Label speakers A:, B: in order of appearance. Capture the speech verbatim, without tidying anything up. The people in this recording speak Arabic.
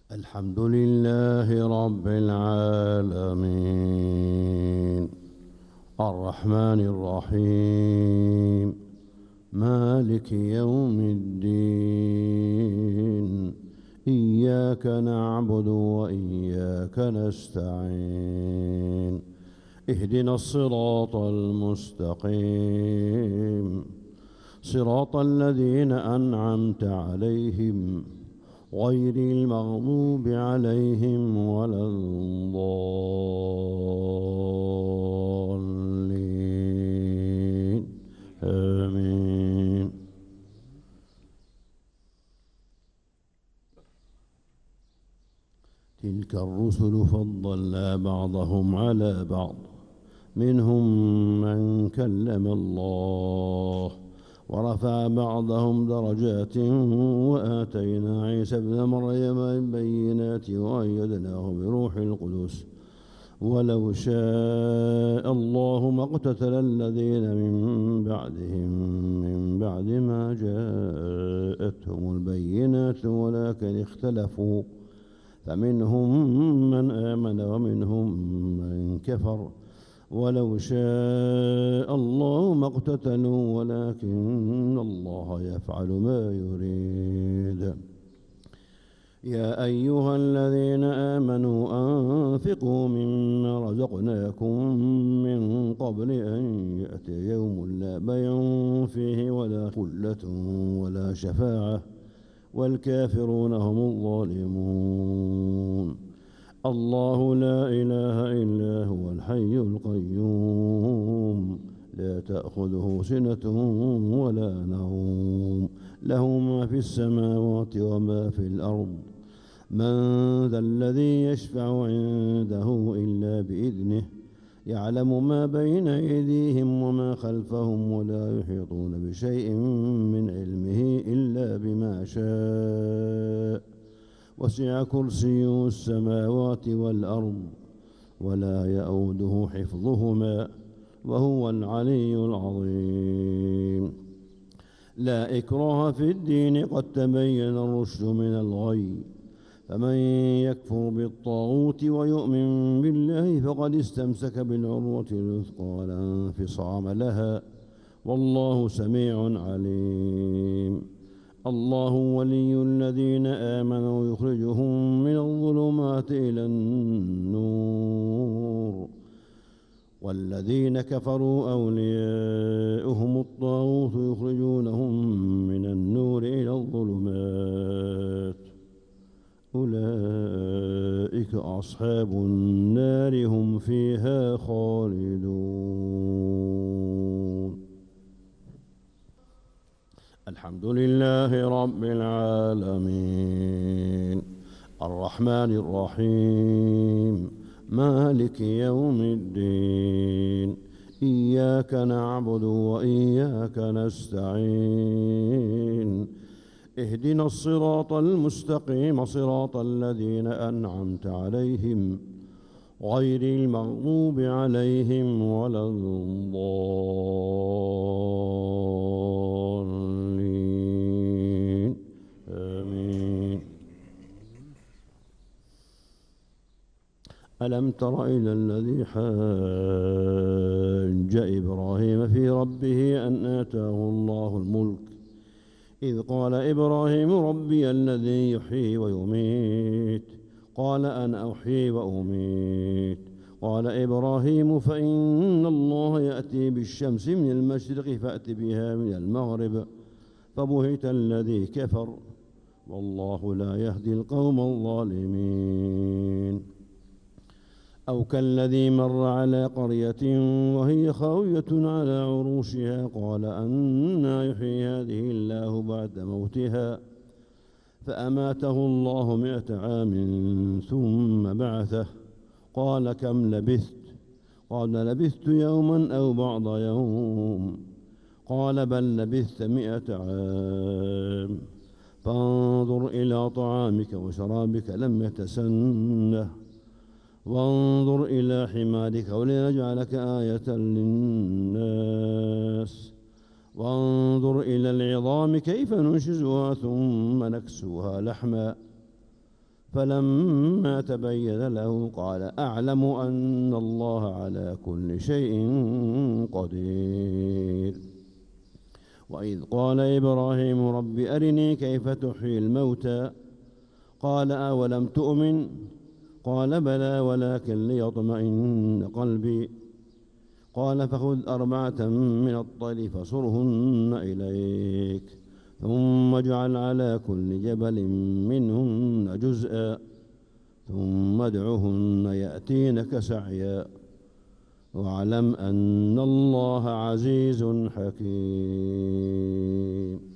A: الحمد لله رب العالمين الرحمن الرحيم مالك يوم الدين إياك نعبد وإياك نستعين اهدنا الصراط المستقيم صراط الذين أنعمت عليهم غير المغضوب عليهم ولا الضالين آمين. تلك الرسل فضلنا بعضهم على بعض منهم من كلم الله ورفع بعضهم درجات وآتينا عيسى ابن مريم البينات وأيدناه بروح القدس ولو شاء الله ما اقتتل الذين من بعدهم من بعد ما جاءتهم البينات ولكن اختلفوا فمنهم من آمن ومنهم من كفر ولو شاء الله ما اقتتلوا ولكن الله يفعل ما يريد. يا أيها الذين آمنوا أنفقوا مما رزقناكم من قبل أن يأتي يوم لا بيع فيه ولا خلة ولا شفاعة والكافرون هم الظالمون. الله لا إله إلا هو الحي القيوم لا تأخذه سنة ولا نوم له ما في السماوات وما في الأرض من ذا الذي يشفع عنده إلا بإذنه يعلم ما بين أيديهم وما خلفهم ولا يحيطون بشيء من علمه إلا بما شاء وسع كرسيه السماوات والأرض ولا يؤوده حفظهما وهو العلي العظيم. لا إكراه في الدين قد تبين الرشد من الغي فمن يكفر بالطاغوت ويؤمن بالله فقد استمسك بالعروة الوثقى لا انفصام لها والله سميع عليم. الله ولي الذين آمنوا يخرجهم من الظلمات إلى النور والذين كفروا أولياؤهم الطاغوت يخرجونهم من النور إلى الظلمات أولئك أصحاب النار هم فيها خالدون. الحمد لله رب العالمين الرحمن الرحيم مالك يوم الدين إياك نعبد وإياك نستعين اهدنا الصراط المستقيم صراط الذين أنعمت عليهم غير المغضوب عليهم ولا الضالين آمين. ألم تر إلى الذي حاج إبراهيم في ربه أن آتاه الله الملك إذ قال إبراهيم ربي الذي يحيي ويميت قال أنا أحيي وأميت قال إبراهيم فإن الله يأتي بالشمس من المشرق فأت بها من المغرب فبهت الذي كفر والله لا يهدي القوم الظالمين. أو كالذي مر على قرية وهي خاوية على عروشها قال أنى يحيي هذه الله بعد موتها فأماته الله مئة عام ثم بعثه قال كم لبثت قال لبثت يوما أو بعض يوم قال بل لبثت مئة عام فانظر إلى طعامك وشرابك لم يتسنه وانظر إلى حمارك ولنجعلك آية للناس وانظر إلى العظام كيف ننشزها ثم نكسوها لحما فلما تبين له قال أعلم أن الله على كل شيء قدير. وإذ قال إبراهيم رب أرني كيف تحيي الموتى قال أولم تؤمن قال بلى ولكن ليطمئن قلبي قال فخذ أربعة من الطير فصرهن إليك ثم اجعل على كل جبل منهن جزءا ثم ادعهن يأتينك سعيا واعلم أن الله عزيز حكيم.